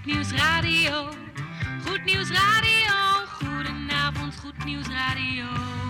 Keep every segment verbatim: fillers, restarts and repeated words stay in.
Nieuws Radio. Goed Nieuws Radio. Goedenavond, Goed Nieuws Radio.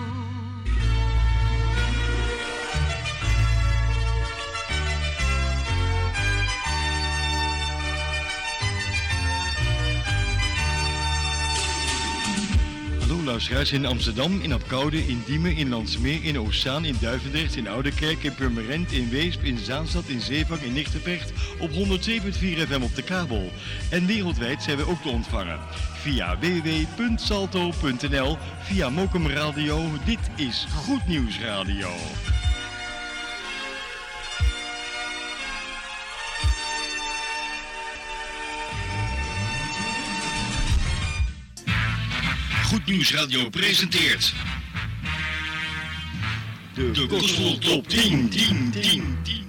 Hallo luisteraars in Amsterdam, in Apkoude, in Diemen, in Landsmeer, in Oostzaan, in Duivendrecht, in Oudekerk, in Purmerend, in Weesp, in Zaanstad, in Zeevang, in Nichtenvecht op honderd zeven punt vier F M op de kabel. En wereldwijd zijn we ook te ontvangen via w w w punt salto punt n l, via Mokum Radio. Dit is Goed Nieuws Radio. Goed Nieuws Radio presenteert de, de Gospel Top tien, tien, tien, tien.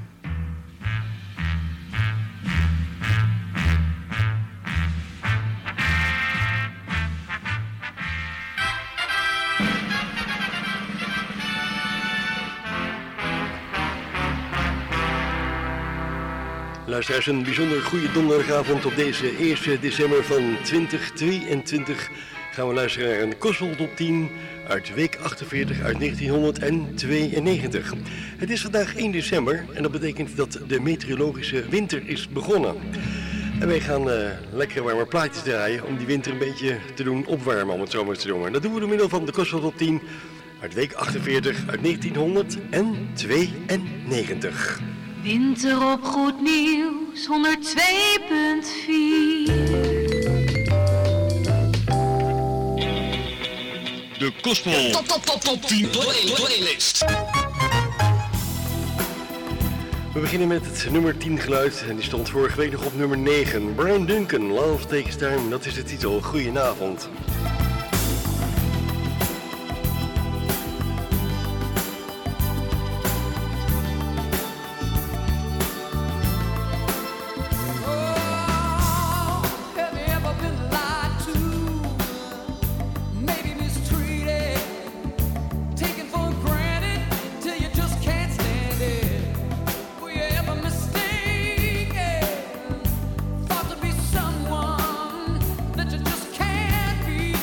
Luisteraars, een bijzonder goede donderdagavond op deze eerste december van twintig tweeëntwintig gaan we luisteren naar een Gospel Top tien uit week achtenveertig uit negentienhonderdtweeënnegentig. Het is vandaag één december en dat betekent dat de meteorologische winter is begonnen. En wij gaan uh, lekkere warme plaatjes draaien om die winter een beetje te doen opwarmen, om het zo maar te doen. Dat doen we door middel van de Gospel Top tien uit week achtenveertig uit negentienhonderdtweeënnegentig. Winter op Goed Nieuws honderd twee punt vier. De Gospel Top, top, top, top tien play, playlist. We beginnen met het nummer tien geluid en die stond vorige week nog op nummer negen. Brian Duncan, Love Takes Time, dat is de titel. Goedenavond. Someone that you just can't be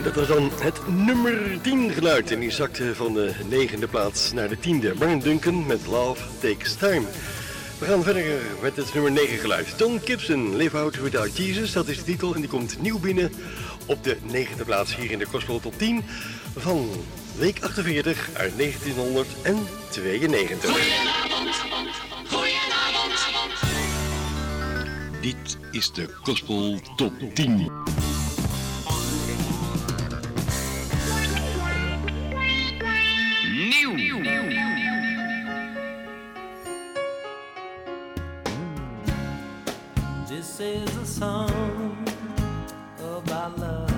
Dat was dan het nummer tien geluid en die zakte van de negende plaats naar de tiende. Brian Duncan met Love Takes Time. We gaan verder met het nummer negen geluid. Don Gibson, Live Out Without Jesus, dat is de titel en die komt nieuw binnen op de negende plaats hier in de Gospel Top tien van week achtenveertig uit negentienhonderdtweeënnegentig. Goedenavond, goedenavond. Dit is de Gospel Top tien. Nieuw. This is a song about love.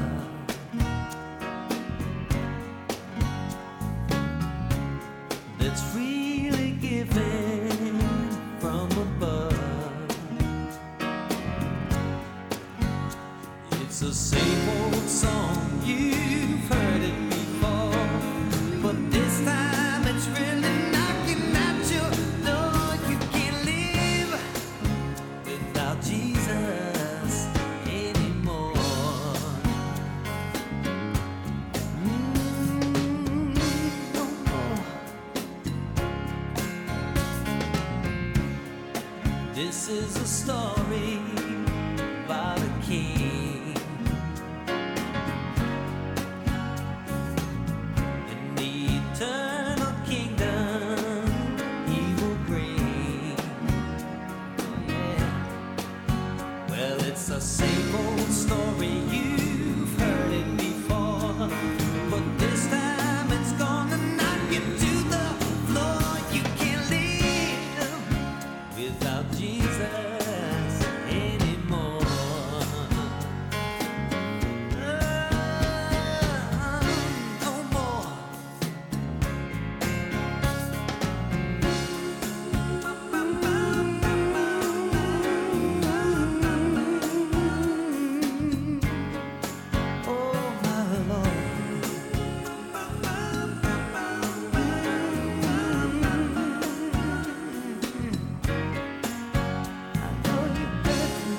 That's really given from above. It's the same old song, you've heard it before, but this time it's really knocking at your door. You can't live without Jesus anymore. Mm, no more. This is a story about a king and the eternal kingdom he will bring. Yeah. Well, it's the same old story, you've heard it before, but this time it's gonna knock you to the floor. You can't live without Jesus anymore. Ah, no more. Oh, my Lord. I know you better.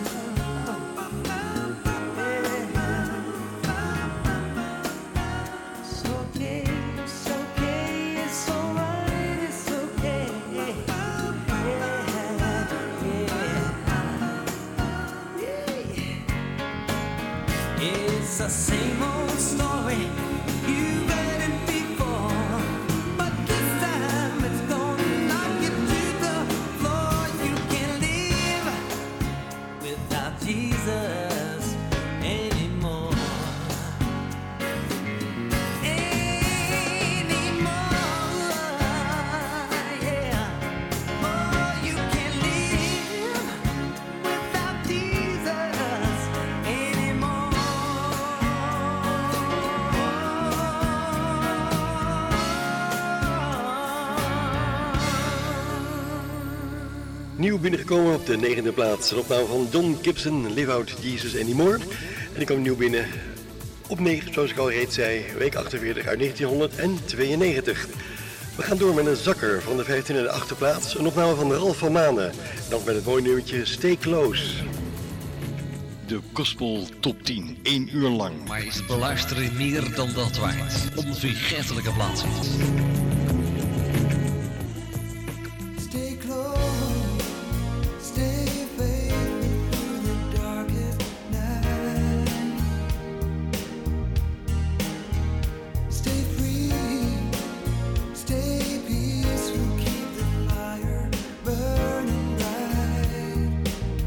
It's okay, it's okay, it's alright, it's okay. Yeah, yeah, yeah. It's the same old story, you've heard it before, but this time it's gonna knock you to the floor. You can't live without Jesus anymore. Anymore, yeah. Oh, you can't live without Jesus anymore. Nieuw binnengekomen op de negende plaats. Een opname van Don Gibson, Live Out Jesus Anymore. En die kwam nieuw binnen op negen, zoals ik al reeds zei, week achtenveertig uit negentienhonderdtweeënnegentig. We gaan door met een zakker van de vijftiende en de achtste plaats. Een opname van Ralf van Manen. Dat met het mooie nummertje Stay Close. De Gospel Top tien, één uur lang. Maar is het beluisteren meer dan dat waard? Onvergetelijke plaatsen. Stay close, stay faithful through the darkest night. Stay free, stay peaceful, keep the fire burning bright.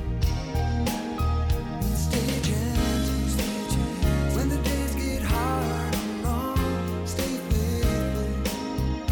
Stay gentle, stay gentle when the days get hard and long. Stay faithful.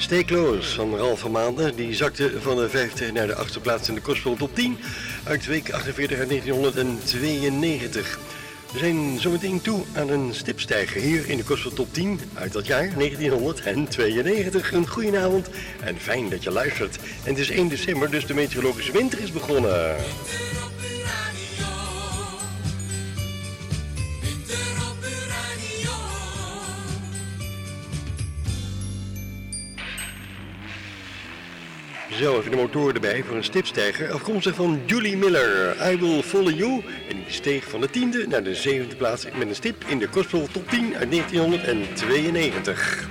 Stay Close van Ralph van Maanden. Die zakte van de vijfde naar de achtste plaats in de Gospel Top tien uit week achtenveertig uit negentienhonderdtweeënnegentig. We zijn zometeen toe aan een stipstijger hier in de Gospel Top tien uit dat jaar negentienhonderdtweeënnegentig. Een goedenavond en fijn dat je luistert. En het is één december, dus de meteorologische winter is begonnen. Zo, even de motor erbij voor een stipstijger. Afkomstig van Julie Miller, I Will Follow You. En die steeg van de tiende naar de zevende plaats met een stip in de Gospel Top tien uit negentienhonderdtweeënnegentig.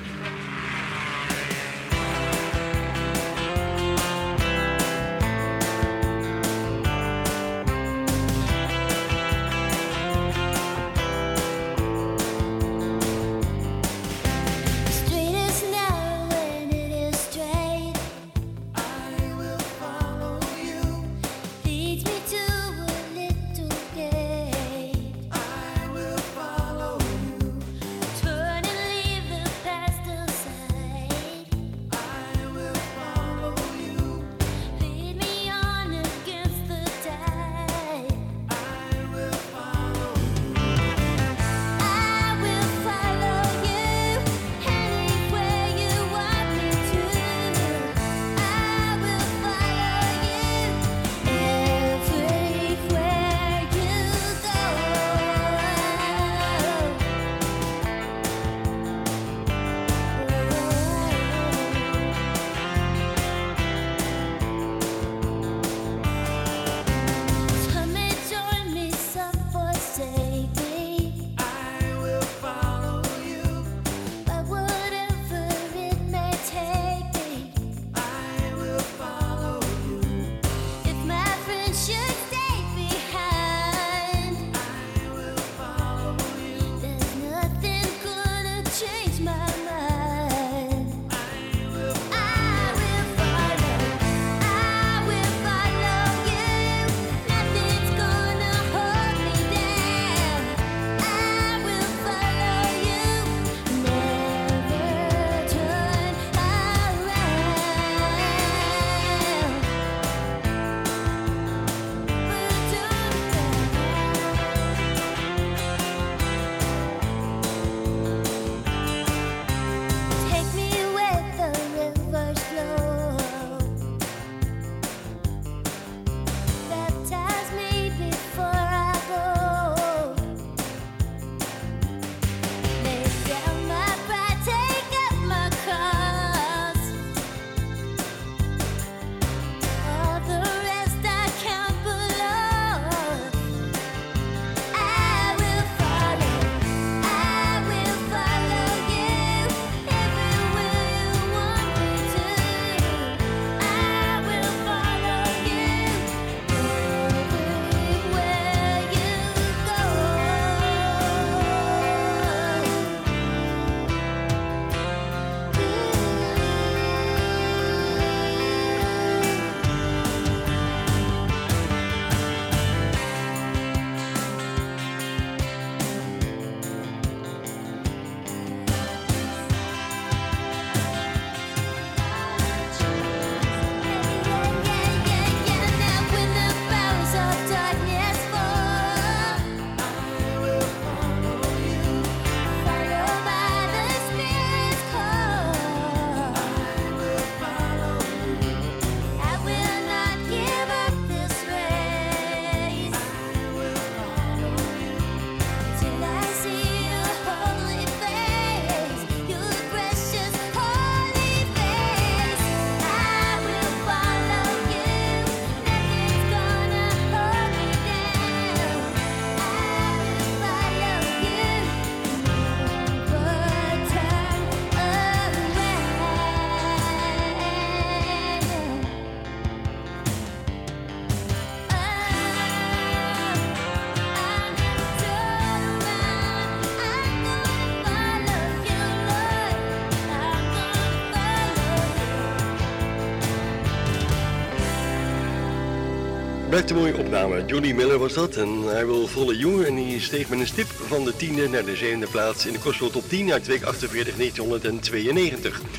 Blijft een mooie opname. Johnny Miller was dat en I Will Follow You. En die steeg met een stip van de tiende naar de zevende plaats in de Gospel Top tien uit week achtenveertig negentienhonderdtweeënnegentig.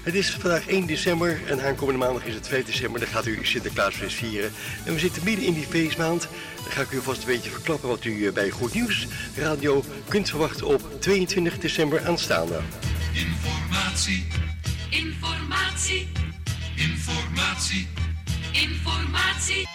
Het is vandaag één december en aankomende maandag is het vijf december. Dan gaat u Sinterklaasfeest vieren. En we zitten midden in die feestmaand. Dan ga ik u vast een beetje verklappen wat u bij Goed Nieuws Radio kunt verwachten op tweeëntwintig december aanstaande. Informatie, Informatie, informatie. informatie.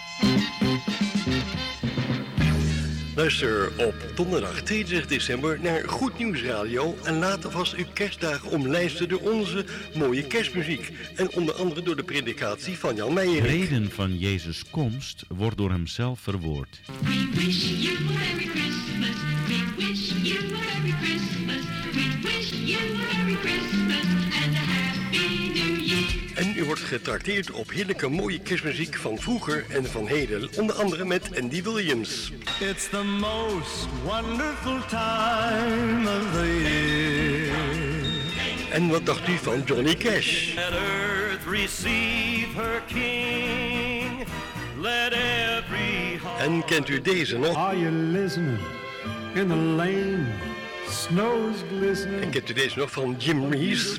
Luister op donderdag tweeëntwintig december naar Goed Nieuws Radio en laat alvast uw kerstdagen omlijsten door onze mooie kerstmuziek. En onder andere door de predikatie van Jan De Meijerink. reden van Jezus' komst wordt door hemzelf verwoord. We wish you a Merry Christmas. We wish you a Merry Christmas. We wish you a Merry Christmas and a Happy New Year. En u wordt getrakteerd op heerlijke mooie kerstmuziek van vroeger en van heden. Onder andere met Andy Williams. It's the most wonderful time of the year. En wat dacht u van Johnny Cash? Let earth receive her king. Let every heart. En kent u deze nog? Are you listening? In the lane, snow's En glistening. kent u deze nog van Jim Reeves?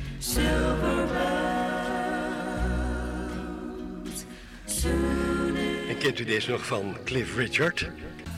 En kent u deze nog van Cliff Richard?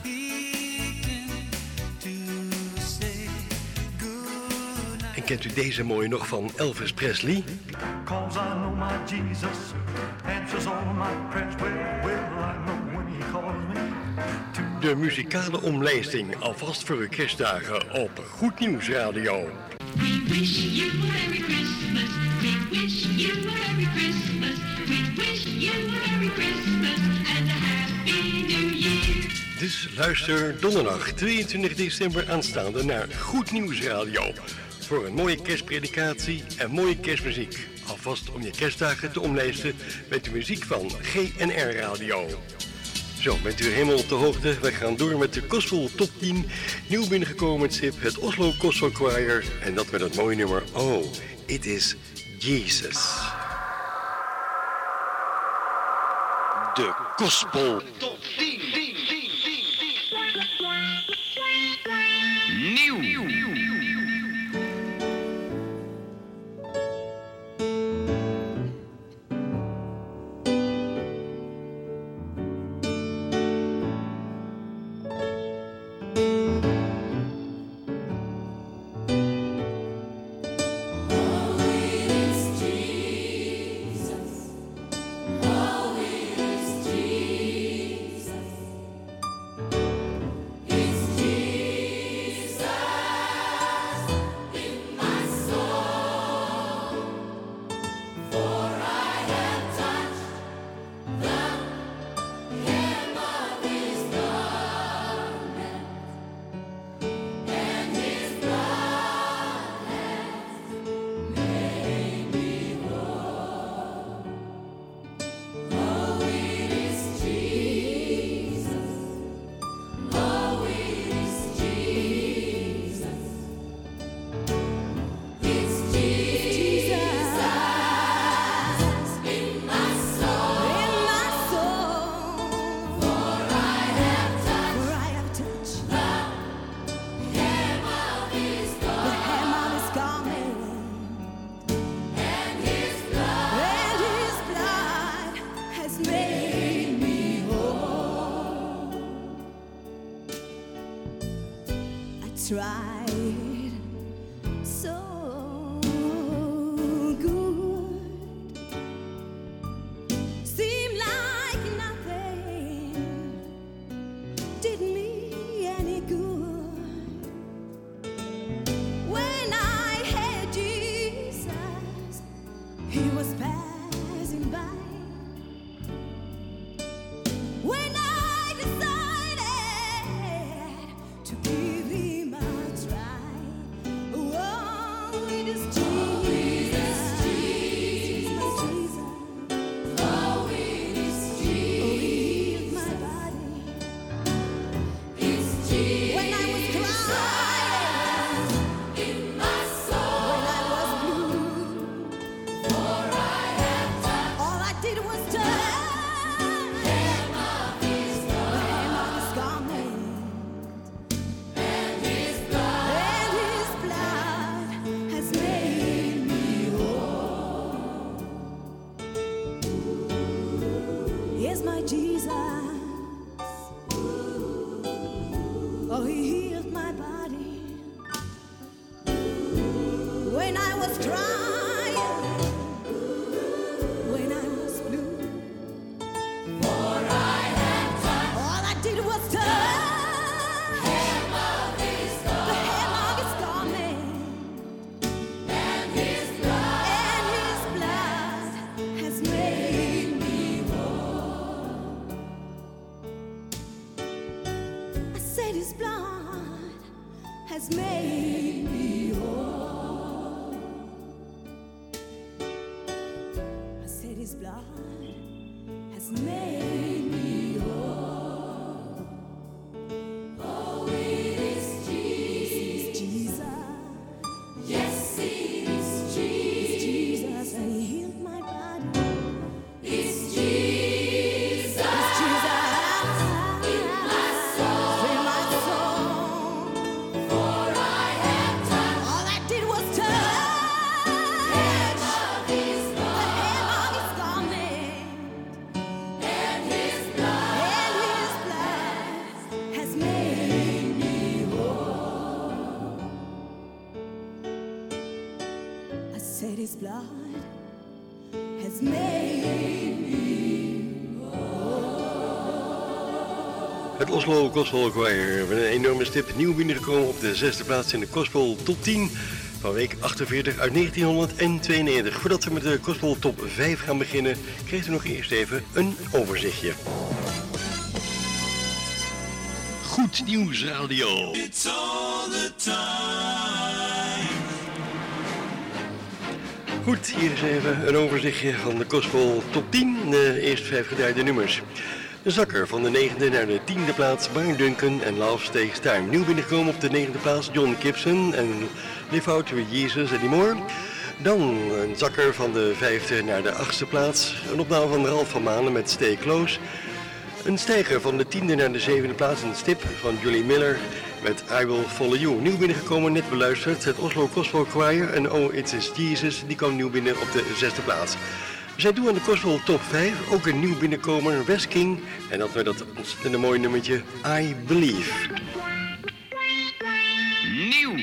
En kent u deze mooie nog van Elvis Presley? Cause I know my Jesus answers all my prayers. Well, well, I know when he calls me to. De muzikale omlijsting alvast voor uw kerstdagen op Goed Nieuws Radio. We wish you a Merry Christmas. We wish you a Merry Christmas. We wish you a Merry Christmas and a Happy New Year. Dus luister donderdag tweeëntwintig december aanstaande naar Goed Nieuws Radio. Voor een mooie kerstpredikatie en mooie kerstmuziek. Alvast om je kerstdagen te omlijsten met de muziek van G N R Radio. Zo, bent u helemaal op de hoogte? Wij gaan door met de Gospel Top tien. Nieuw binnengekomen met Sip, het Oslo Gospel Choir. En dat met het mooie nummer Oh, It Is Jesus. De Gospel Top tien. Nieuw. Tried so good, seemed like nothing did me any good. When I had Jesus, he was passing by. When I decided to give him a try, is my Jesus. Oh, he healed my body when I was crying, when I was blue. For I had touched, all I did was touch the hem of his garment, and his blood, and his blood has made me whole. I said his blood has made me whole. I said his blood has made me whole. Oh, it is Jesus. Yes, it is Jesus. And he healed my body. It's Jesus. It's Jesus. In my soul. In my soul. For I have touched. All I did was touch the hem of his garment. And his blood. And his blood has made me whole. I said his blood has made me Het Oslo Gospel Choir met een enorme stip nieuw binnengekomen op de zesde plaats in de Gospel Top tien van week achtenveertig uit negentienhonderdtweeënnegentig. Voordat we met de Gospel Top vijf gaan beginnen, kreeg u nog eerst even een overzichtje. Goed Nieuws Radio. It's all the time. Goed, hier is even een overzichtje van de Gospel Top tien, de eerste vijf gedraaide nummers. De zakker van de negende naar de tiende plaats, Brian Duncan en Love Takes Time. Nieuw binnengekomen op de negende plaats, John Gibson en Live Out With Jesus Anymore. Dan een zakker van de vijfde naar de achtste plaats, een opname van Ralph van Manen met Stay Close. Een stijger van de tiende naar de zevende plaats, een stip van Julie Miller met I Will Follow You. Nieuw binnengekomen, net beluisterd, het Oslo Gospel Choir en Oh It Is Jesus, die kwam nieuw binnen op de zesde plaats. We zijn toe aan de Gospel Top vijf, ook een nieuw binnenkomer, West King, en dat met dat ontzettende mooie nummertje I Believe. Nieuw.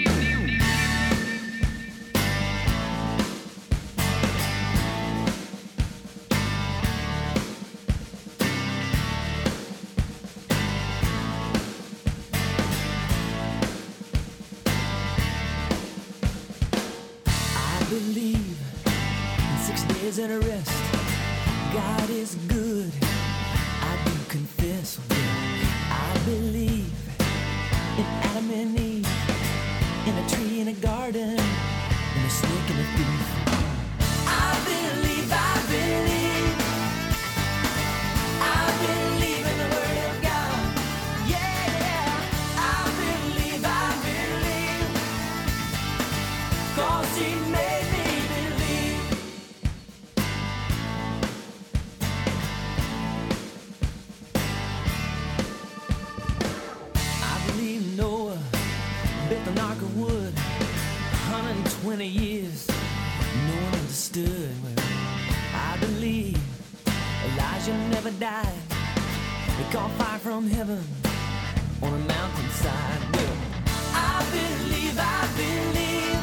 And a rest. God is good. I do confess. I believe in Adam and Eve, in a tree in a garden, in a snake and a thief. I believe, I believe, I believe in the Word of God. Yeah, I believe, I believe, 'cause He made me. An ark of wood, one hundred twenty years, no one understood. Well, I believe Elijah never died. He caught fire from heaven on a mountainside. Well, I believe, I believe,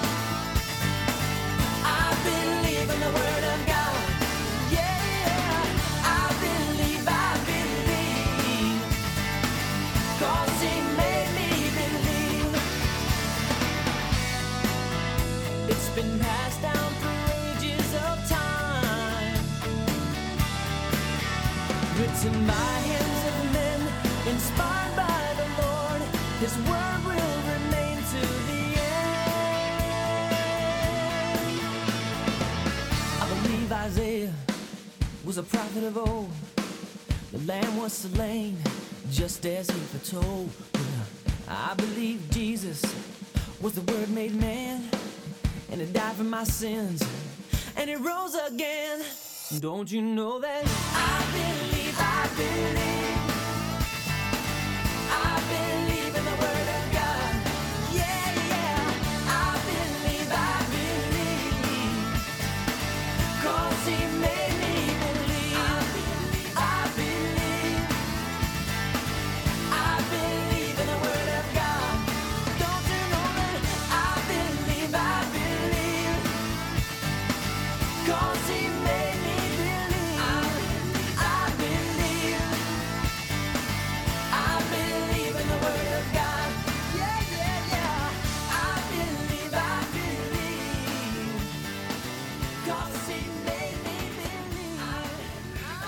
I believe in the Word of God. Yeah, I believe, I believe, 'cause He made me believe. It's been passed down through ages of time, written by hands of men, inspired by the Lord. His word will remain to the end. I believe Isaiah was a prophet of old. The Lamb was slain just as he foretold. I believe Jesus was the Word made man, and He died for my sins, and He rose again. Don't you know that? I believe, I believe, I believe in the Word of God. Yeah, yeah, I believe, I believe, 'cause He made me believe. I believe, I believe.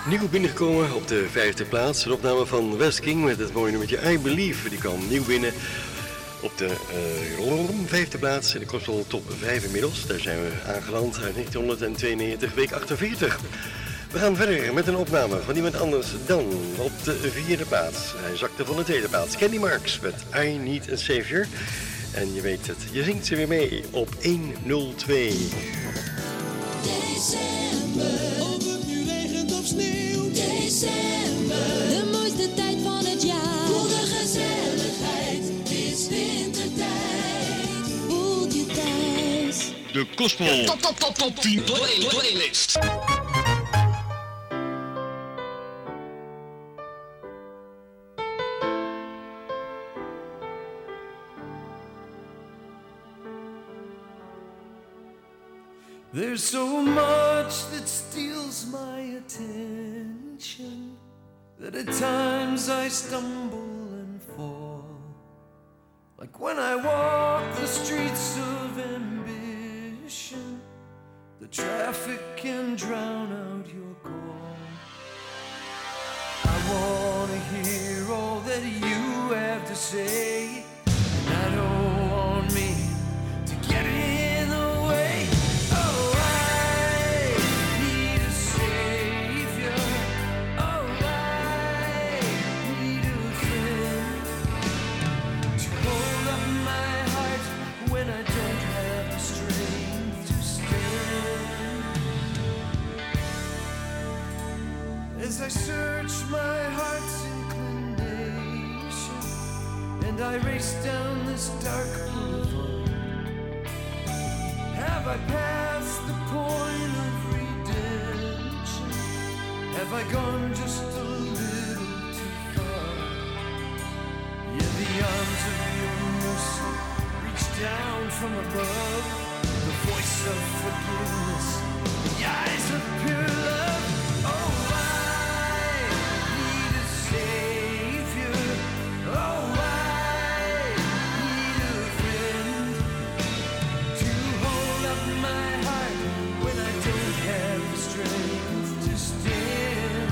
Nieuw binnengekomen op de vijfde plaats. Een opname van West King met het mooie nummertje I Believe. Die kwam nieuw binnen op de uh, vijfde plaats. En de kost al top vijf inmiddels. Daar zijn we aangeland uit negentienhonderdtweeënnegentig, week achtenveertig. We gaan verder met een opname van iemand anders dan op de vierde plaats. Hij zakte van de tweede plaats. Kenny Marks met I Need a Savior. En je weet het, je zingt ze weer mee op honderdtwee. December, of het nu regent of sneeuwt. December, de mooiste tijd van het jaar. Voel de gezelligheid, het is wintertijd. Voelt je thuis. De Gospel Top, top, top, top tien play- playlist. There's so much that steals my attention that at times I stumble and fall. Like when I walk the streets of ambition, the traffic can drown out your call. I wanna hear all that you have to say, and I don't want me to get in the way. Oh, I need a savior. Oh, I need a friend to hold up my heart when I don't have the strength to stand. As I search my heart's inclination and I race down this dark boulevard, have I passed the point of redemption? Have I gone just a little too far? Yeah, the arms of your mercy reach down from above, the voice of forgiveness, the eyes of pure love. Oh, I need a savior. Oh, I need a friend to hold up my heart when I don't have the strength to stand.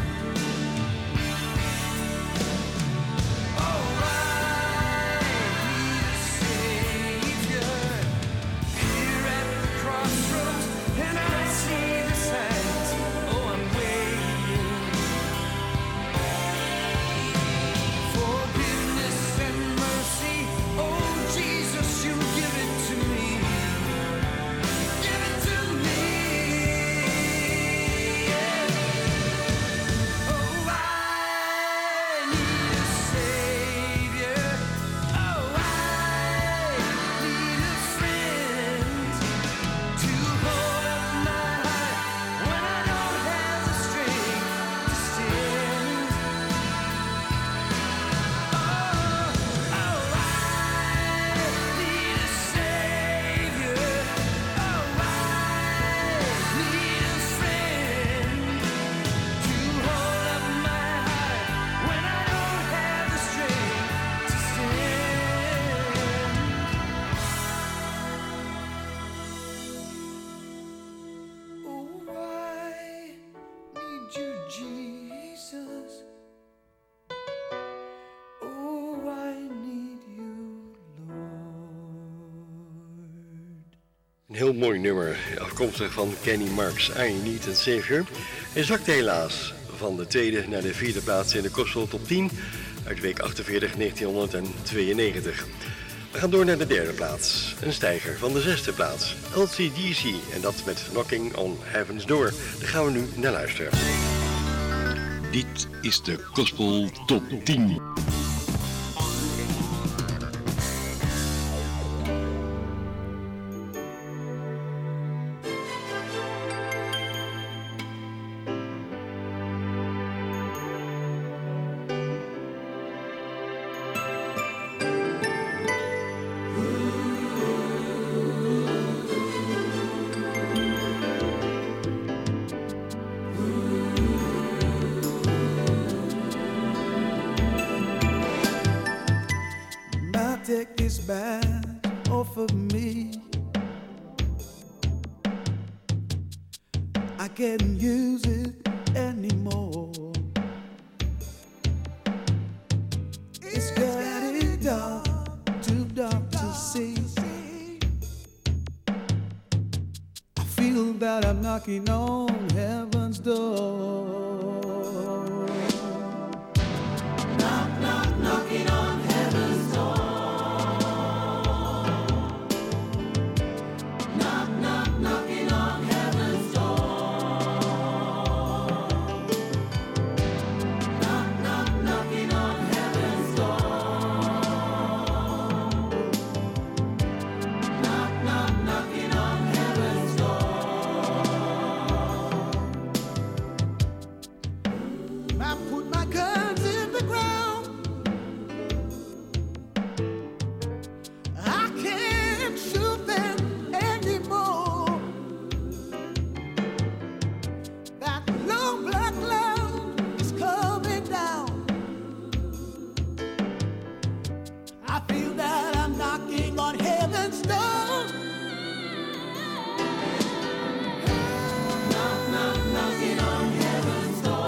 Oh, I need a savior here at the crossroads, and I see the signs. Oh, I'm waiting. Forgiveness and mercy. Oh, Jesus, you give it to me. Give it to me. Yeah. Oh, I need a savior. Oh, I need a friend to hold up my heart when I don't have the strength to stand. Oh, oh, I need a savior. Oh, I need a friend to hold up my heart when I don't have the strength to stand. Oh, I need you, Jesus. Oh, I need you, Lord. Een heel mooi nummer, afkomstig van Kenny Marks, I Need a Savior. Hij zakte helaas van de tweede naar de vierde plaats in de Gospel Top tien uit week achtenveertig, negentienhonderdtweeënnegentig. We gaan door naar de derde plaats, een stijger van de zesde plaats, L C D C, en dat met Knocking on Heaven's Door. Daar gaan we nu naar luisteren. Dit is de Gospel Top tien. Take this bad off of me. I can't use it anymore. that I'm knocking on heaven's door. Knock, knock, knocking on heaven's door. Knock, knock, knocking on heaven's door. Knock, knock, knocking on heaven's door. Knock, knock, knocking on heaven's door. I put my guns in the ground. I can't shoot them anymore. That long black cloud is coming down. I feel that I'm knocking on heaven's door. Knock, knock, knocking on heaven's door.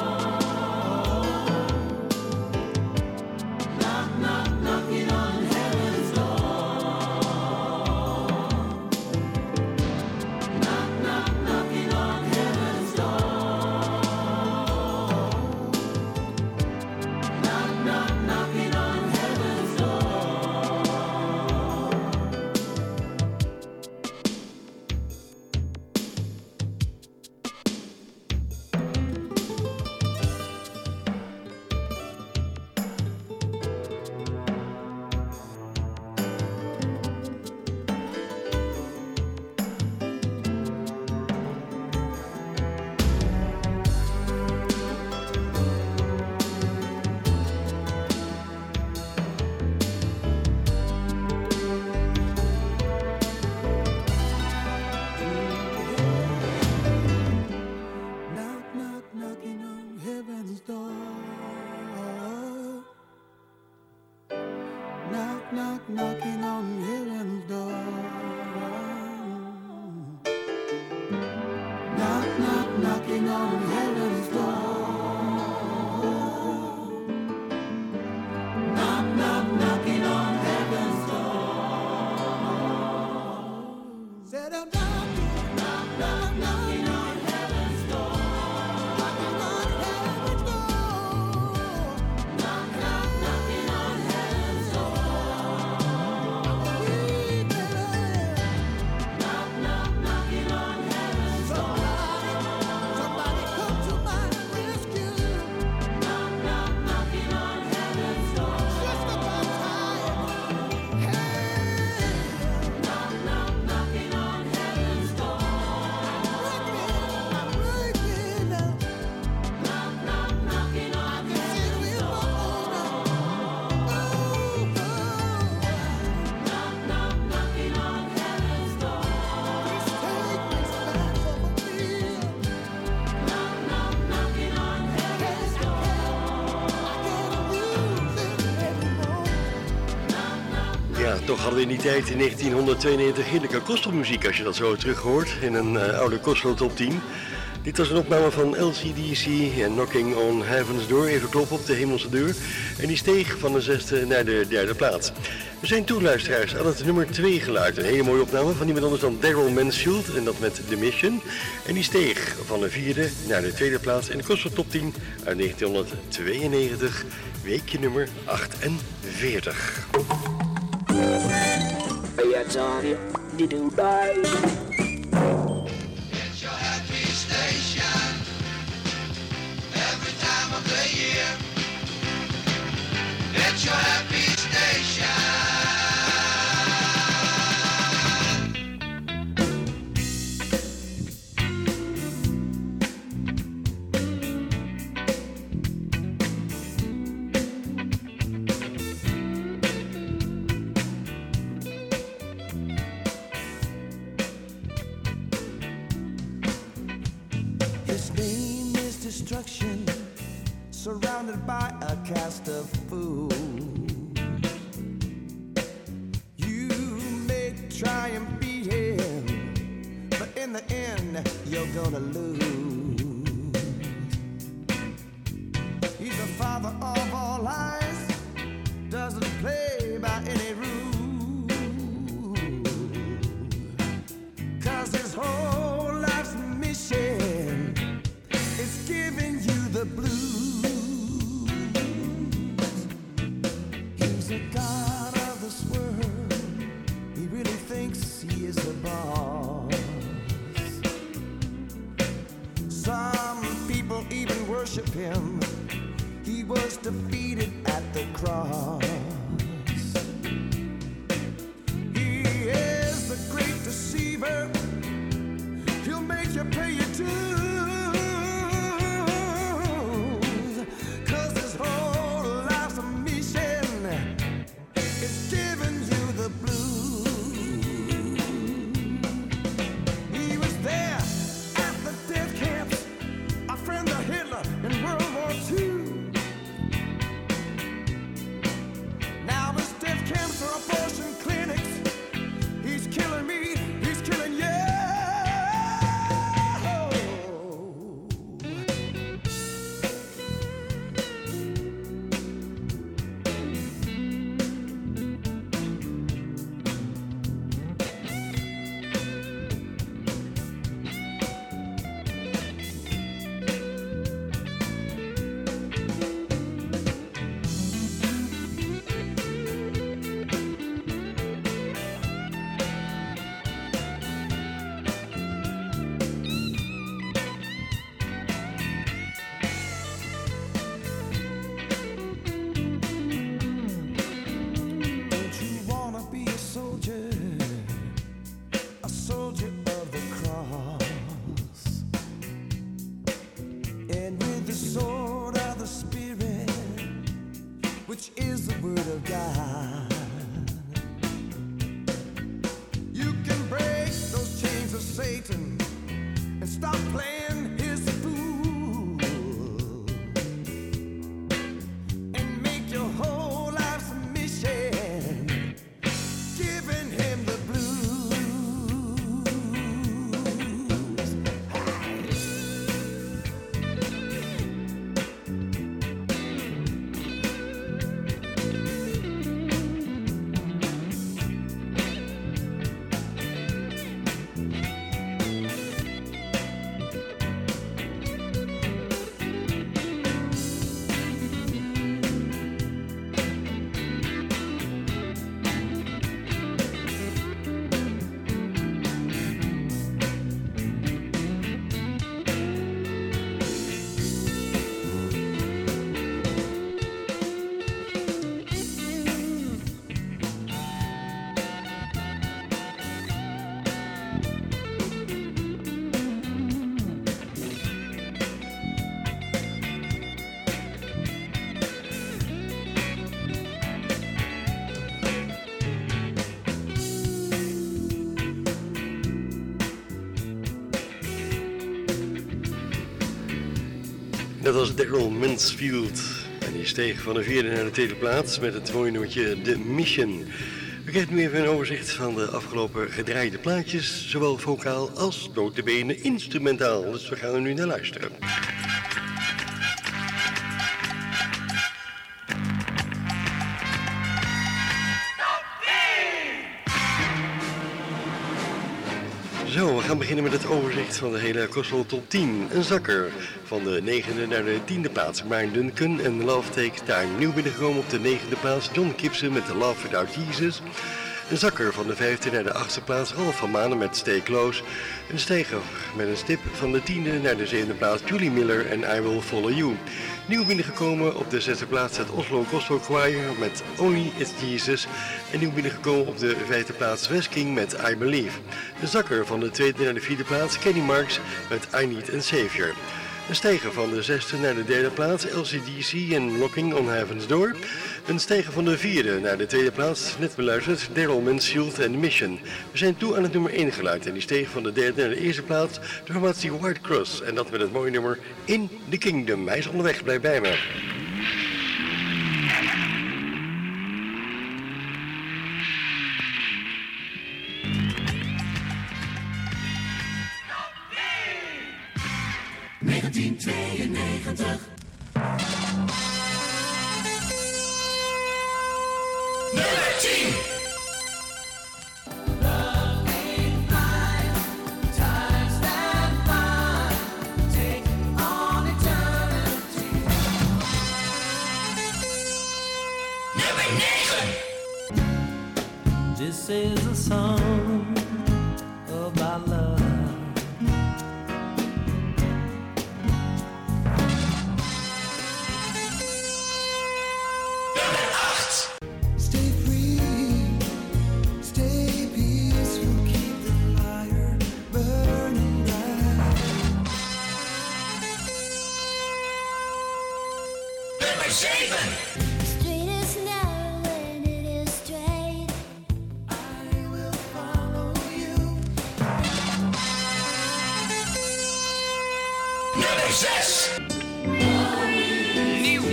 Knock, knock, knocking on heaven's door. Knock, knock, knocking on heaven's door. Knock, knock, knocking on heaven's door. Knock, knock, knocking on heaven's door. Knock, knock, knocking on heaven's door. Knock, knock, knocking on heaven's door. Knock, knock, knocking on heaven's door. Said I'm knocking, knock, knock, knocking on heaven's door. Knocking on heaven's door. Knock, knock, knocking on heaven's door. Knock, knock, knocking on heaven's door. Somebody, somebody come to my rescue. Knock, knock, knocking on heaven's door. Just about time. Hey. Knock, knock, knocking on heaven's door. I'm breaking, I'm breaking. Knock, knock, knocking on heaven's door. Oh, oh. Knock, knock, knocking on heaven's door. Please take this back from me. Knock, knock, knocking on heaven's door. I can't lose it anymore. Knock, knock. Ja, toch hadden we in die tijd in negentienhonderdtweeënnegentig heerlijke gospelmuziek als je dat zo terug hoort in een eh, oude gospel top tien. Dit was een opname van L C D C en Knocking on Heaven's Door, even kloppen op de hemelse deur. En die steeg van de zesde naar de derde plaats. We zijn toeluisteraars aan het nummer twee geluid. Een hele mooie opname van niemand anders dan Daryl Mansfield en dat met The Mission. En die steeg van de vierde naar de tweede plaats in de gospel top tien uit negentienhonderdtweeënnegentig, weekje nummer achtenveertig. It's your happy station every time of the year. It's your happy station. His name is destruction, surrounded by a cast of fools. You may try and beat him, but in the end, you're gonna lose. He's the father of all lies, doesn't play by any rule, 'cause his whole life defeated at the cross. He is the great deceiver. He'll make you pay your dues. 'Cause his whole life's a mission. It's giving you the blues. He was there at the death camps, a friend of Hitler in World War Two. Now his death camps are abortion clinics. He's killing me, he's killing you. Don't you wanna be a soldier, a soldier of the cross, and with the sword of the Spirit, which is the word of God, you can break those chains of Satan and stop playing his fool and make your whole life's a mission, giving him the blues. Dat was Daryl Mansfield. En die steeg van de vierde naar de tweede plaats met het mooie nummertje The Mission. We krijgen nu even een overzicht van de afgelopen gedraaide plaatjes, zowel vocaal als notabene instrumentaal. Dus we gaan er nu naar luisteren. Zo, we gaan beginnen met het overzicht van de hele Gospel Top tien. Een zakker van de negende naar de tiende plaats. Brian Duncan en Love Takes Time. Nieuw binnengekomen op de negende plaats. John Gibson met The Love Without Jesus. Een zakker van de vijfde naar de achtste plaats. Ralph van Manen met Stay Close. Een stijger met een stip van de tiende naar de zevende plaats. Julie Miller en I Will Follow You. Nieuw binnengekomen op de zesde plaats het Oslo Gospel Choir met Only It's Jesus. En nieuw binnengekomen op de vijfde plaats Wes King met I Believe. De zakker van de tweede naar de vierde plaats Kenny Marks met I Need a Savior. Een stijger van de zesde naar de derde plaats L C D C en Knocking on Heaven's Door. Een stijger van de vierde naar de tweede plaats, net beluisterd, Daryl Mansfield en Mission. We zijn toe aan het nummer één geluid en die steeg van de derde naar de eerste plaats, de formatie White Cross. En dat met het mooie nummer In the Kingdom. Hij is onderweg, blijf bij me. negentien tweeënnegentig. Nummer tien. This is a song about love. zeven. Street is narrow and it is straight. I will follow you. Nummer zes. Nieuw.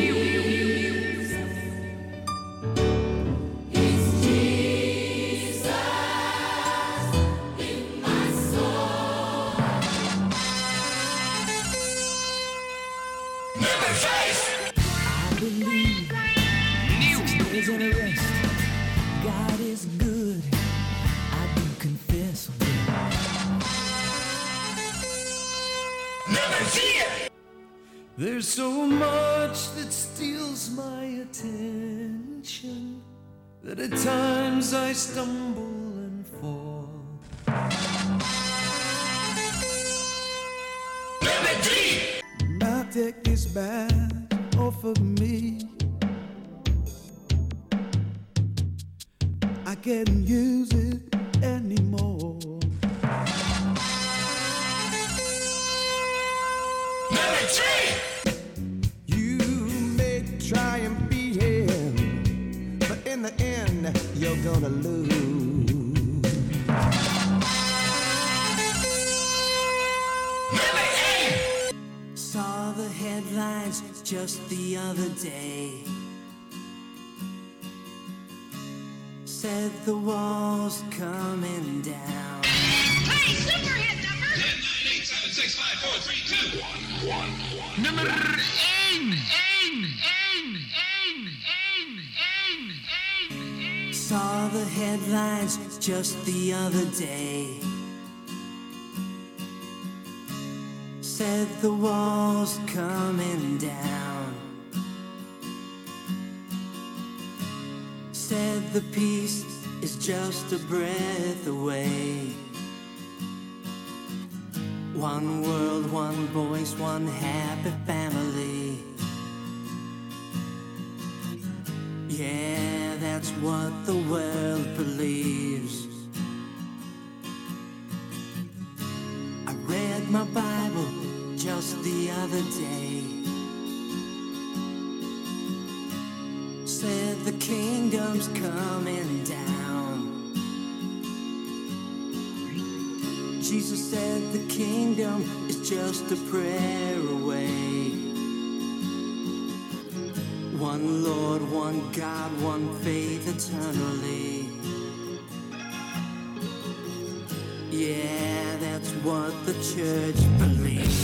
Nummer vijf. I believe six days in a rest. God is good. I do confess. Nummer vier. There's so much that steals my attention that at times I stumble and fall. Nummer drie. Now take this back off of me. I can't use it anymore. Nummer twee. You may try and beat him, but in the end, you're gonna lose. Nummer één. Saw the headlines just the other day. Said the wall's coming down. Hey, super hit number! ten, nine, eight, seven, six, five, four, three, two, one, one, one. Nummer één! één, één, één, één, één, één. Saw the headlines just the other day. Said the wall's coming down. Said the peace is just a breath away. One world, one voice, one happy family. Yeah, that's what the world believes. I read my Bible just the other day. Said the kingdom's coming down. Jesus said the kingdom is just a prayer away. One Lord, one God, one faith eternally. Yeah, that's what the church believes.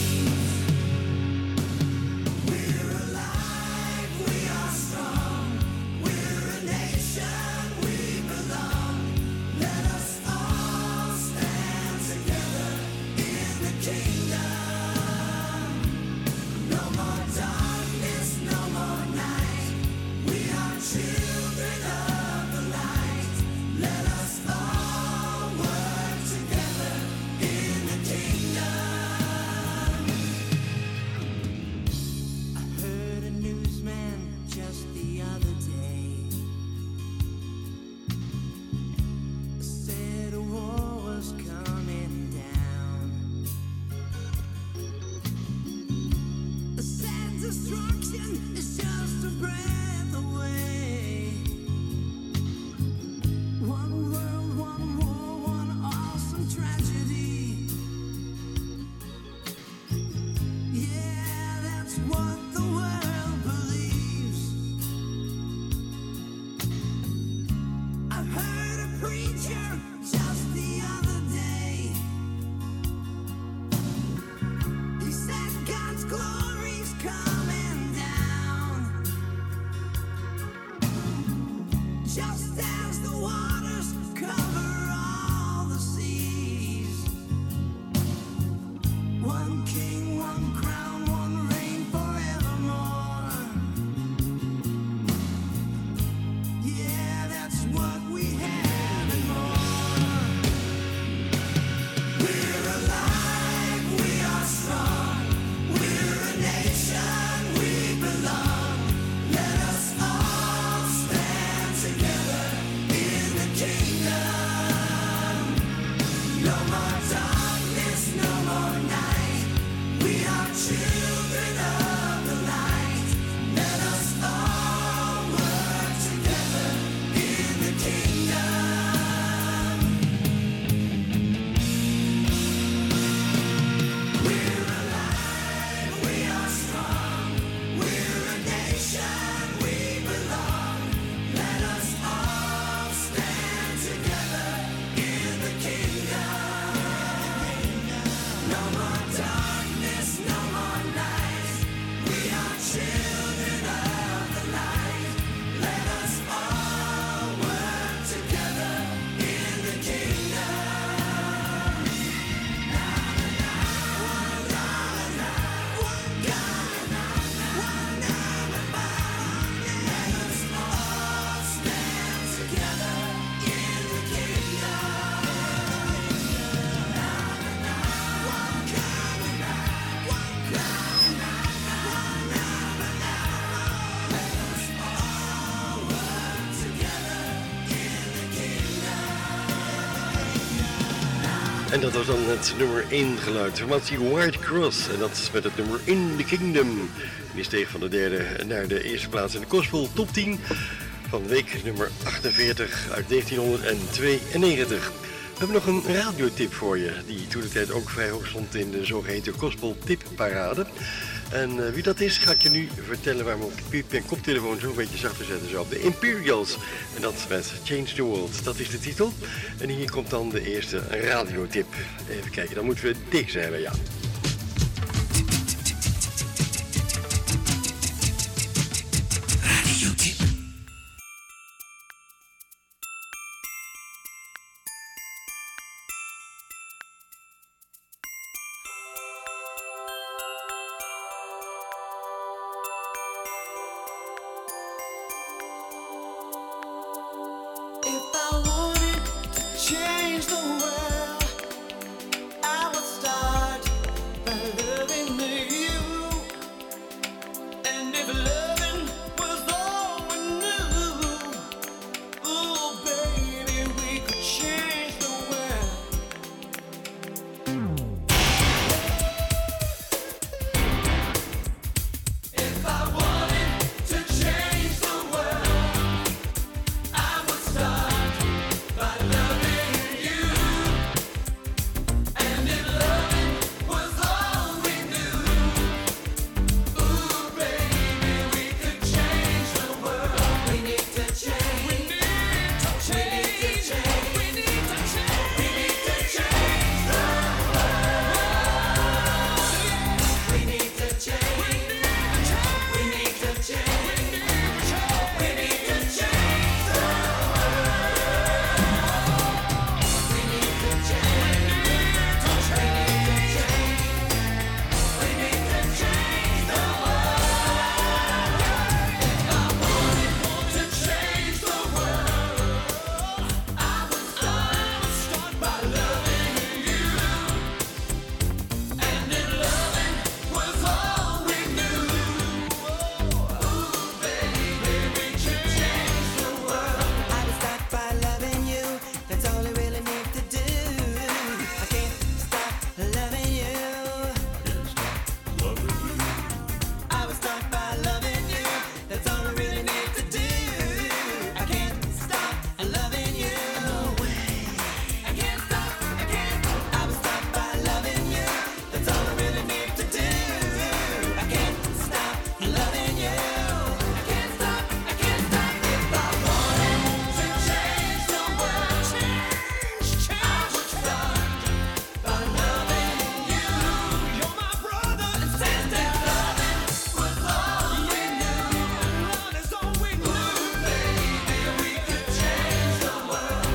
En dat was dan het nummer één geluid. Formatie White Cross. En dat is met het nummer In the Kingdom. Die steeg van de derde naar de eerste plaats in de Gospel Top tien. Van week nummer achtenveertig uit negentienhonderdtweeënnegentig. We hebben nog een radiotip voor je. Die toen de tijd ook vrij hoog stond in de zogeheten Gospel Tip Parade. En uh, wie dat is, ga ik je nu vertellen waar mijn koptelefoon zo'n beetje zachter zetten zou. De Imperials. En dat met Change the World. Dat is de titel. En hier komt dan de eerste radiotip. Even kijken, dan moeten we deze hebben, ja. Radiotip. Change the world, I would start by loving you. And if loving was all we knew, oh baby, we could change the world. If I wanted to change the world, I would start by loving you. And if loving was all we knew, ooh baby, we could change the world. We need to change. We need to change. We need to change. We need to change the world. We need to change. We need to change. We need to change. We need to change the world. We need to change. We need to change. We need to change the world. If I wanted to change the world, I would start by loving you. And if loving was all we knew, ooh baby, we could change the world. I would start by loving you. That's all I really need to do. I can't stop loving you. I would start by loving you. That's all I really need to do. I can't stop loving you. No way. I can't stop. I can't. I would start by loving you. That's all I really need to do. I can't stop loving you. I can't stop. I can't stop. If I wanted to change the world, change, change, I would start by loving you. You're my brother and sister. Loving was all we knew. Love is all we knew. Baby, we could change the world.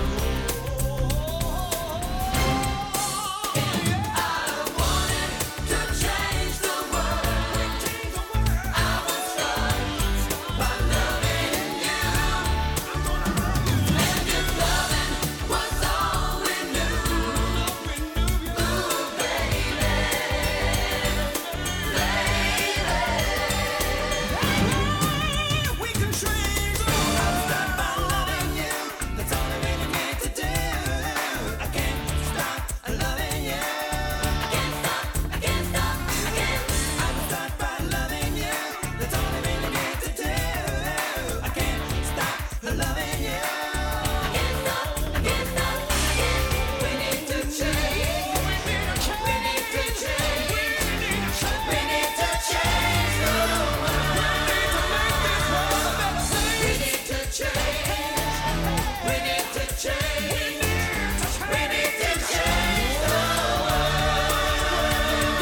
If I wanted to change the world, I would start by loving you. And if loving was all we knew, ooh baby, we can change the world. Start by loving you. That's all I really need to do. I can't stop loving you. I can't stop. I can't stop. I can't. I will start by loving you. That's all I really need to do. I can't stop loving you. I can't stop. I can't stop. I can't. We need to change. We need to change. We need to change. We need to change the world. We need to change. We need to change. We need to change the world.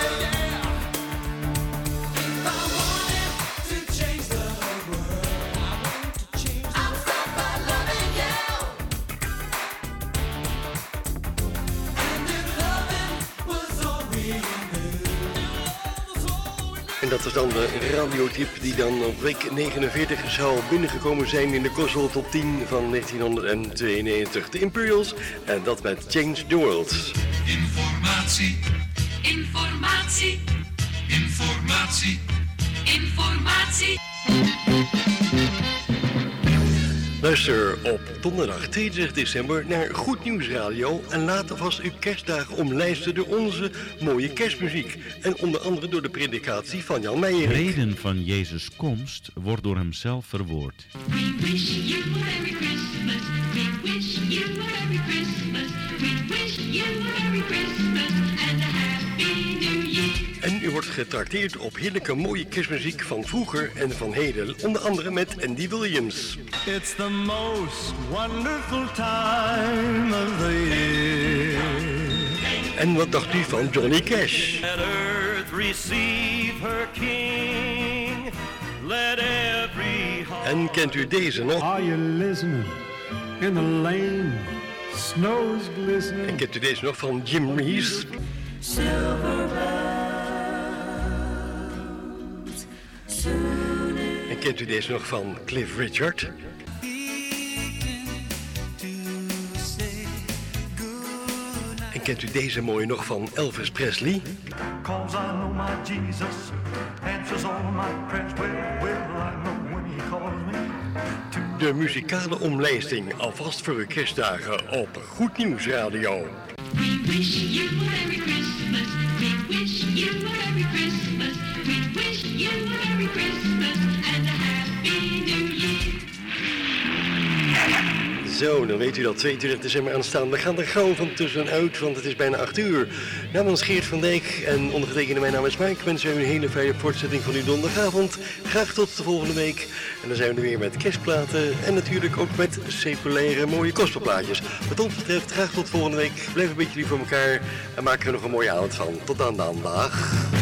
If I wanted to change the world, I want to change. I would start by loving you. And if loving was all we knew. En dat is dan de radiotip die dan op week negenenveertig zou binnengekomen zijn in de Gospel Top tien van negentienhonderdtweeënnegentig. De Imperials en dat met Change the World. Informatie, Informatie, informatie. informatie. Luister op donderdag tweeëntwintig december naar Goed Nieuws Radio en laat alvast uw kerstdagen omlijsten door onze mooie kerstmuziek. En onder andere door de predikatie van Jan De Meijer. reden van Jezus' komst wordt door hemzelf verwoord. We wish you a Merry Christmas. We wish you a Merry Christmas. We wish you a Merry Christmas and a Happy New Year. En u wordt getrakteerd op heerlijke mooie kerstmuziek van vroeger en van heden. Onder andere met Andy Williams. It's the most wonderful time of the year. En wat dacht u van Johnny Cash? Let earth receive her king. Let every heart... En kent u deze nog? Are you listening? In the lane, snow's glistening. En kent u deze nog van Jim Reeves? En kent u deze nog van Cliff Richard? En kent u deze mooie nog van Elvis Presley? Cause I know my Jesus answers all my prayers. Well, well, I know when he calls me to... De muzikale omlijsting alvast voor uw kerstdagen op Goed Nieuws Radio. We wish you a Merry Christmas. We wish you a Merry Christmas. We wish you a Merry Christmas and a Happy New Year. Zo, dan weet u dat tweeëntwintig december aanstaan. We gaan er gauw van tussenuit, want het is bijna acht uur. Namens Geert van Dijk en ondergetekende, mijn naam is Mike. Ik wens u een hele fijne voortzetting van uw donderdagavond. Graag tot de volgende week. En dan zijn we er weer met kerstplaten en natuurlijk ook met seculaire mooie gospelplaatjes. Wat ons betreft, graag tot volgende week. Blijf een beetje lief voor elkaar en maak er nog een mooie avond van. Tot aan dan, dag.